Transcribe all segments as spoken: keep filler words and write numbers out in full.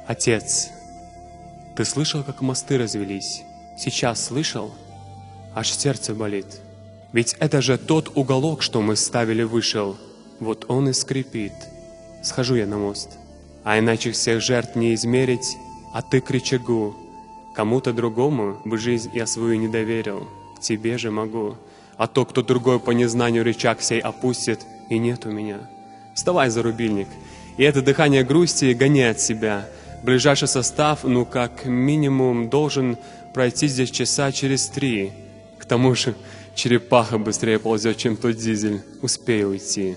Отец, ты слышал, как мосты развелись? Сейчас слышал? Аж сердце болит. Ведь это же тот уголок, что мы ставили, вышел. Вот он и скрипит. Схожу я на мост. А иначе всех жертв не измерить, а ты к рычагу. Кому-то другому бы жизнь я свою не доверил. Тебе же могу. А то, кто другой по незнанию рычаг сей опустит, и нет у меня. Вставай за рубильник. И это дыхание грусти гони от себя. Ближайший состав, ну, как минимум, должен пройти здесь часа через три. К тому же, черепаха быстрее ползет, чем тот дизель. Успею уйти.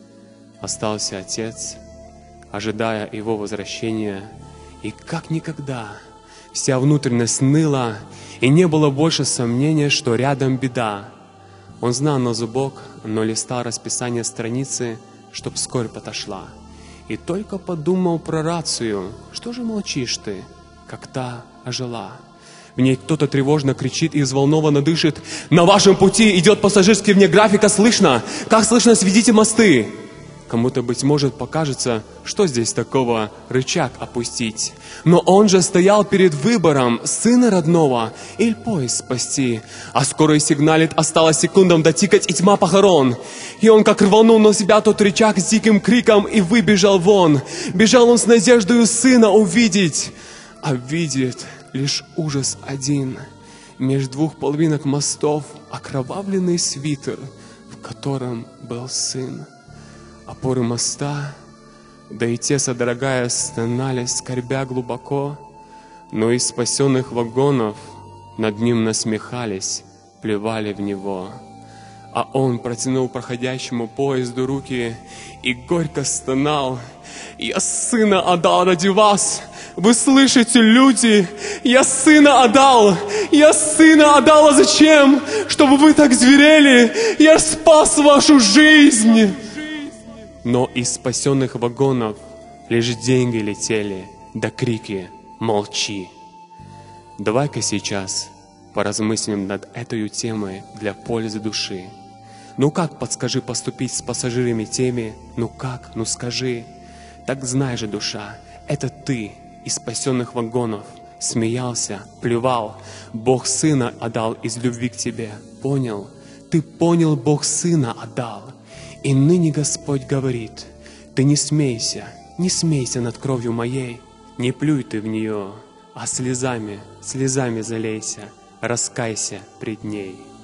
Остался отец, ожидая его возвращения. И как никогда вся внутренность ныла, и не было больше сомнения, что рядом беда. Он знал на зубок, но листал расписание страницы, чтоб скорбь отошла. И только подумал про рацию. Что же молчишь ты, как та ожила? В ней кто-то тревожно кричит и взволнованно дышит. На вашем пути идет пассажирский вне графика, слышно? Как слышно, сведите мосты. Кому-то, быть может, покажется, что здесь такого рычаг опустить. Но он же стоял перед выбором сына родного или поезд спасти. А скоро и сигналит, осталось секундам дотикать и тьма похорон. И он как рванул на себя тот рычаг с диким криком и выбежал вон. Бежал он с надеждою сына увидеть, а видит лишь ужас один. Меж двух половинок мостов окровавленный свитер, в котором был сын. Опоры моста, да и те, содрогая, стонали, скорбя глубоко, но из спасенных вагонов над ним насмехались, плевали в него. А он протянул проходящему поезду руки и горько стонал: «Я сына отдал ради вас! Вы слышите, люди? Я сына отдал! Я сына отдал, а зачем? Чтобы вы так зверели! Я спас вашу жизнь!» Но из спасенных вагонов лишь деньги летели, да крики «Молчи!». Давай-ка сейчас поразмыслим над этой темой для пользы души. Ну как, подскажи, поступить с пассажирами теми? Ну как, ну скажи. Так знай же, душа, это ты из спасенных вагонов смеялся, плевал. Бог сына отдал из любви к тебе. Понял? Ты понял, Бог сына отдал. И ныне Господь говорит: ты не смейся, не смейся над кровью моей, не плюй ты в нее, а слезами, слезами залейся, раскайся пред ней.